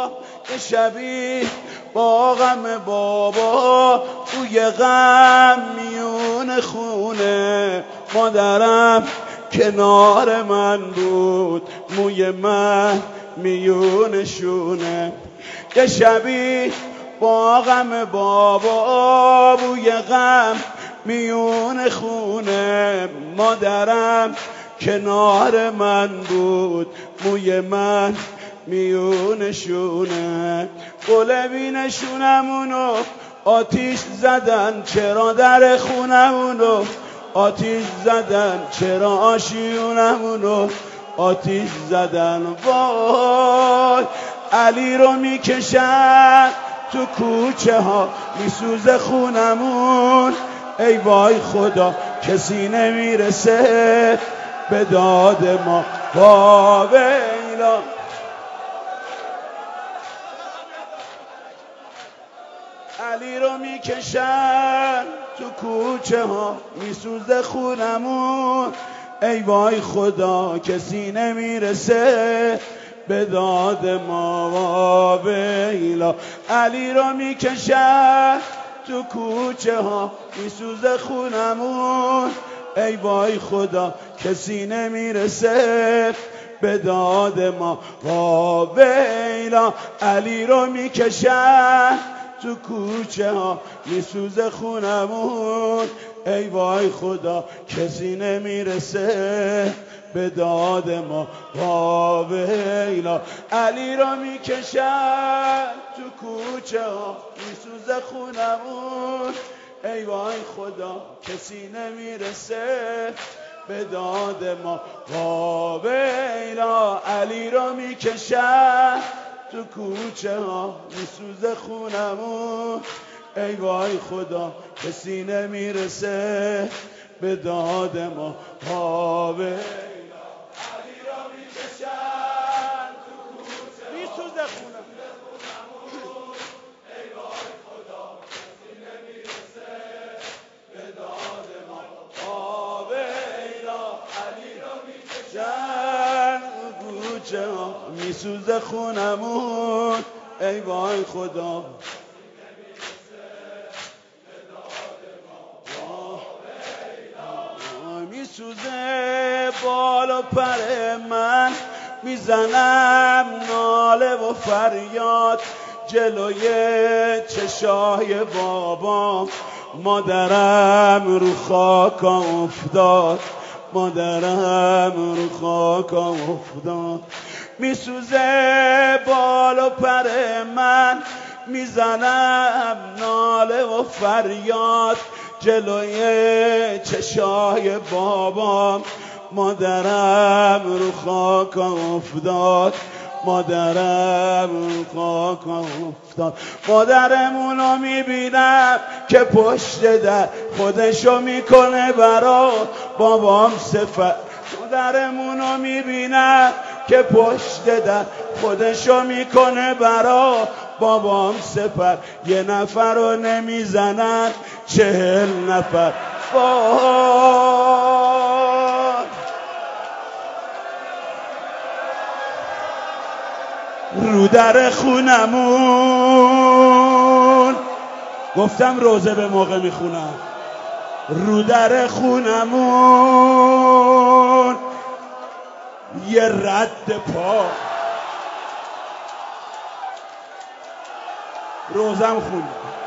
یه شبی با غم بابا توی غم میون خونه مادرم کنار من بود موی من میون شونه یه شبی با غم بابا بوی غم میون خونه مادرم کنار من بود موی من میون شونه قلبین شونمونو آتیش زدن چرا در خونمونو آتیش زدن چرا آشیونمونو آتیش زدن وای علی رو میکشن تو کوچه ها میسوزه خونمون ای وای خدا کسی نمیرسه به داد ما وا ویلا علی رو میکشن تو کوچه ها میسوزه خونمون ای وای خدا کسی نمیرسه به داد ما وا ویلا علی رو میکشن تو کوچه ها میسوزه خونمون ای وای خدا کسی نمیرسه به داد ما وا ویلا علی رو میکشن تو کوچه ها میسوزه خونمون ای وای خدا کسی نمیرسه به داد ما وا ویلا علی رو میکشن تو کوچه ها میسوزه خونمون ای وای خدا کسی نمیرسه به داد ما وا ویلا علی رو میکشن تو کوچه ها میسوزه خونمون ای وای خدا کسی نمیرسه به داد ما وا ویلا علی رو میکشن تو کوچه میسوزه خونمون ای وای خدا کسی نمیرسه به داد ما وا ویلا علی رو میکشن کوچه ها میسوزه خونمون ای وای خدا میسوزه بال و پر من میزنم ناله و فریاد جلوی چشای بابام مادرم رو خاکم افتاد مادرم رو خاکم افتاد میسوزه بال و پر من میزنم ناله و فریاد جلوی چشای بابام مادرم رو خاکم افتاد مادرم رو خاکم افتاد مادرمونو میبینم که پشت در خودشو میکنه برا بابام صفت مادرمونو میبینم که پشت در خودشو میکنه برا بابام سپر یه نفر رو نمیزنن 40 نفر رو در خونمون گفتم روزه به موقع میخونم رو در خونمون یه رد پا روزم خوند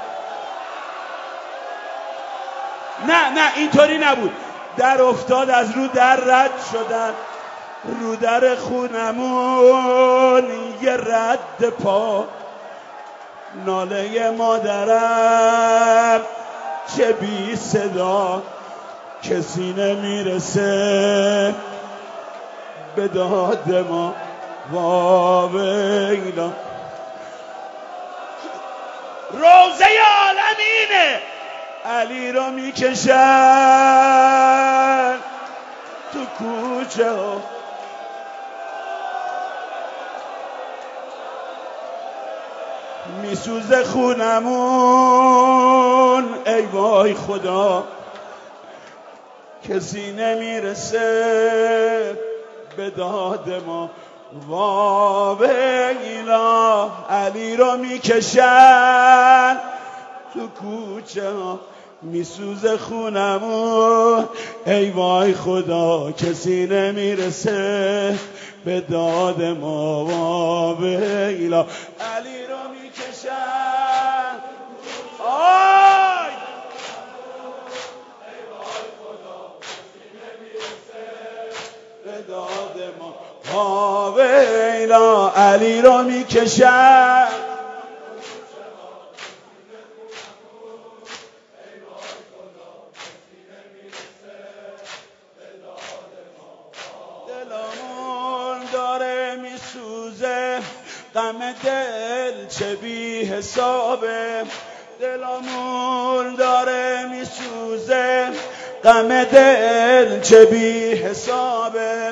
نه اینطوری نبود در افتاد از رو در رد شدن رو در خونمون یه رد پا ناله مادرم چه بی صدا کسی نمیرسه به داد ما وا ویلا روزه عالمینه علی رو میکشن تو کوچه ها میسوزه خونمون ای وای خدا کسی نمیرسه به داد ما ویلا علی رو میکشن تو کوچه ها میسوزه خونمون ای وای خدا کسی نمیرسه به داد ما ویلا علی رو میکشن آی ای وای خدا کسی نمیرسه به داد ما ویلا علی رو میکشن دلمون داره میسوزه غم دل چه بی حسابه دلمون داره میسوزه غم دل چه بی حسابه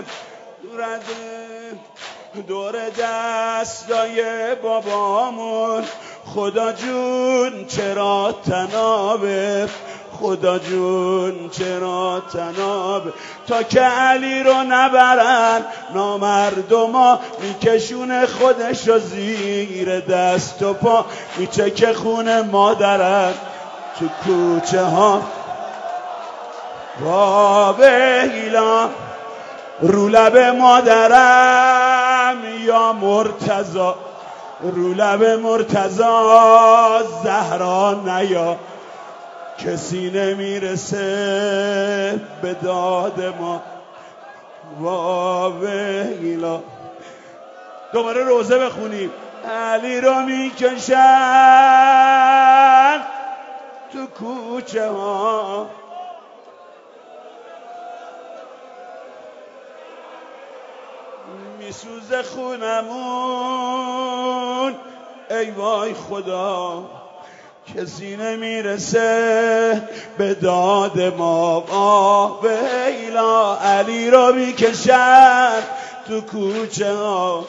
دور دستای بابامون خدا جون چرا تنابه خدا جون چرا تنابه تا که علی رو نبرن نامردما میکشونه خودش رو زیر دست و پا میچکه خون مادرن تو کوچه ها ویلا رو لب مادرم یا مرتضی رو لب مرتضی زهرا نیا کسی نمیرسه به داد ما ویلا دوباره روزه بخونیم علی رو میکشن تو کوچه ها میسوزه خونمون ای وای خدا کسی نمیرسه به داد ما ویلا علی رو میکشن تو کوچه ها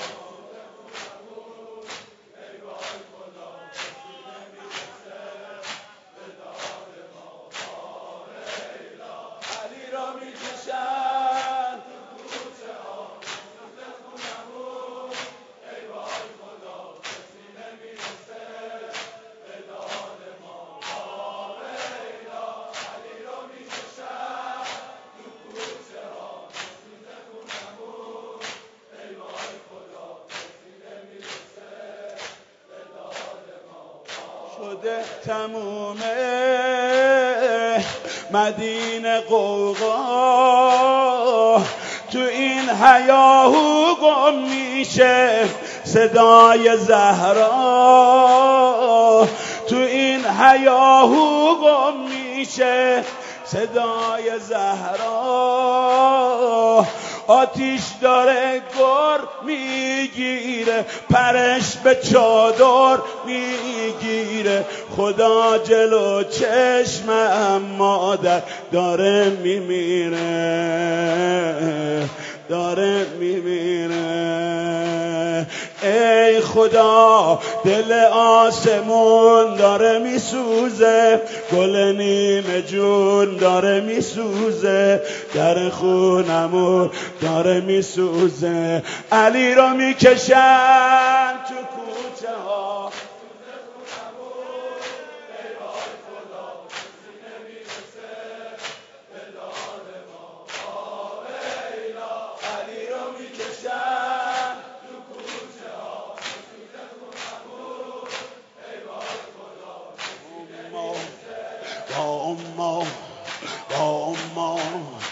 شده تمومه مدینه قوقا تو این هیاهو گم میشه صدای زهرا تو این هیاهو گم میشه صدای زهرا آتیش داره گر میگیره پرش به چادر میگیره خدا جلو چشمم مادر داره میمیره داره میمیره ای خدا دل آسمون داره میسوزه گل نیمه جون داره میسوزه در خونمون داره میسوزه علی رو میکشن تو کوچه ها با اما